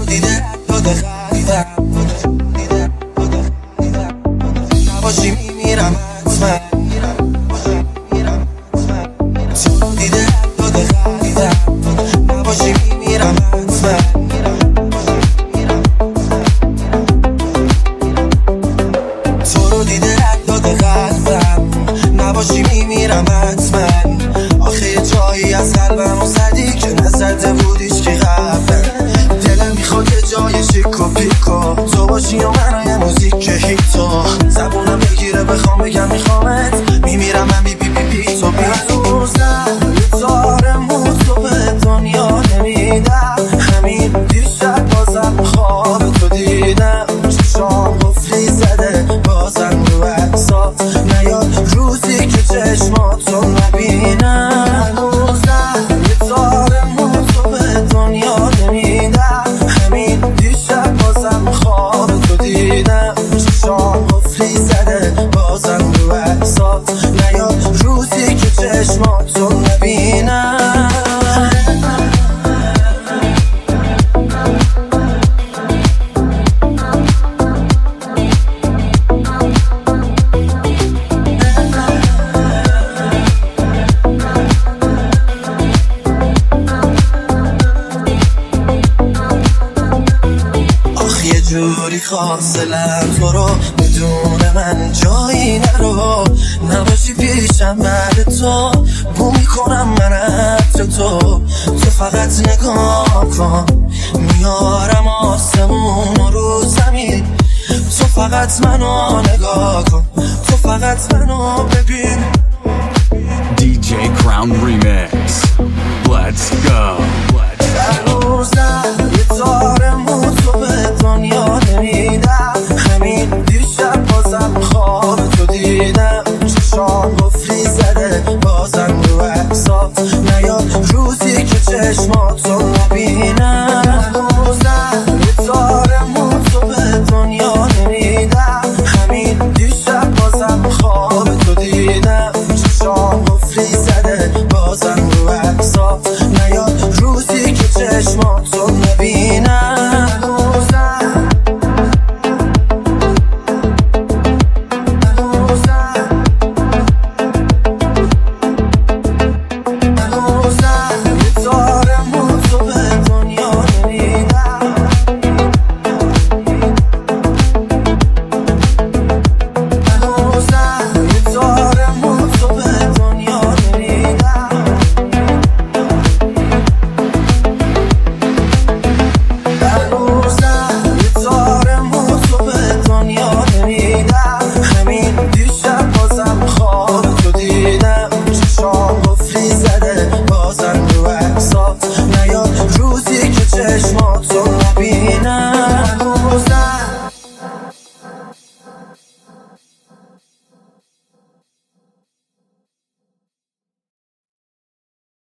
رو دیده داده خریدم نباشی میمیرم حتما تو رو دیده داده خریدم نباشی میمیرم حتما تو رو دیده داده قلبم نباشی میمیرم حتما آخه یه جایی از قلبمو زدی که نزده بود هیچکی قبلم دلم میخواد یه جای شیک و پیکو تو باشی و من یه موزیک هیتو زبونم بگیره بخوام بگم میخوامت میمیرم من بی بی بی بی تو بی هنوزم یه تار موتو به دنیا نمیدم همین دیشب بازم خواب تو دیدم چشام قفلی زده بازم رو عکسات نیاد روزی که چشماتو نبینم هنوزم یه تار موتو به دنیا نمیدم همین دیشب بازم خواب تو دیدم چشام قفلی زده بازم رو عکسات نیاد روزی که چشماتو نبینم یه جوری خواستلم تو رو بدون من جایی نرو نباشی پیشم بعد تو بو میکنم من عطر تو فقط نگاه کن میارم آسمون رو زمین تو فقط منو نگاه کن تو فقط منو ببین DJ Crown Remix. Let's go. هنوزم